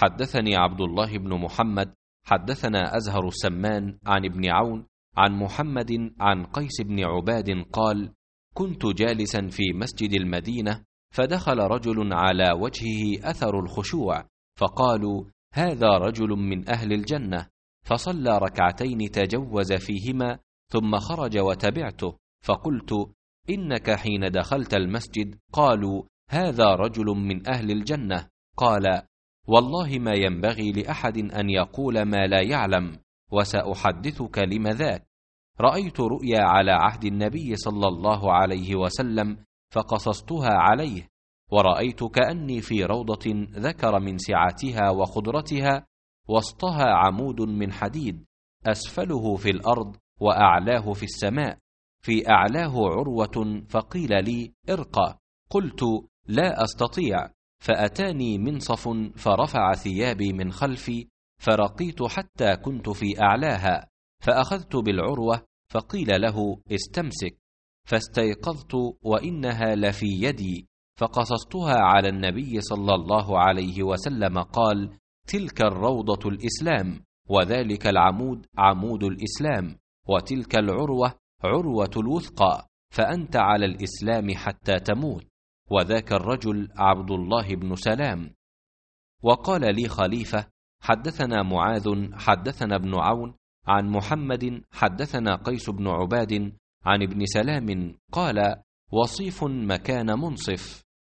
حدثني عبد الله بن محمد حدثنا أزهر السمان عن ابن عون عن محمد عن قيس بن عباد قال: كنت جالسا في مسجد المدينة، فدخل رجل على وجهه أثر الخشوع، فقالوا: هذا رجل من أهل الجنة. فصلى ركعتين تجوز فيهما، ثم خرج وتبعته، فقلت: إنك حين دخلت المسجد قالوا: هذا رجل من أهل الجنة. قال: والله ما ينبغي لأحد أن يقول ما لا يعلم، وسأحدثك لم ذاك. رأيت رؤيا على عهد النبي صلى الله عليه وسلم فقصصتها عليه، ورأيت كأني في روضة ذكر من سعتها وخضرتها وسطها عمود من حديد، أسفله في الأرض وأعلاه في السماء، في أعلاه عروة، فقيل لي: ارقى. قلت: لا أستطيع. فأتاني منصف فرفع ثيابي من خلفي، فرقيت حتى كنت في أعلاها، فأخذت بالعروة، فقيل له: استمسك. فاستيقظت وإنها لفي يدي، فقصصتها على النبي صلى الله عليه وسلم. قال: تلك الروضة الإسلام، وذلك العمود عمود الإسلام، وتلك العروة عروة الوثقى، فأنت على الإسلام حتى تموت. وذاك الرجل عبد الله بن سلام. وقال لي خليفة: حدثنا معاذ حدثنا ابن عون عن محمد حدثنا قيس بن عباد عن ابن سلام قال: وصيف مكان منصف.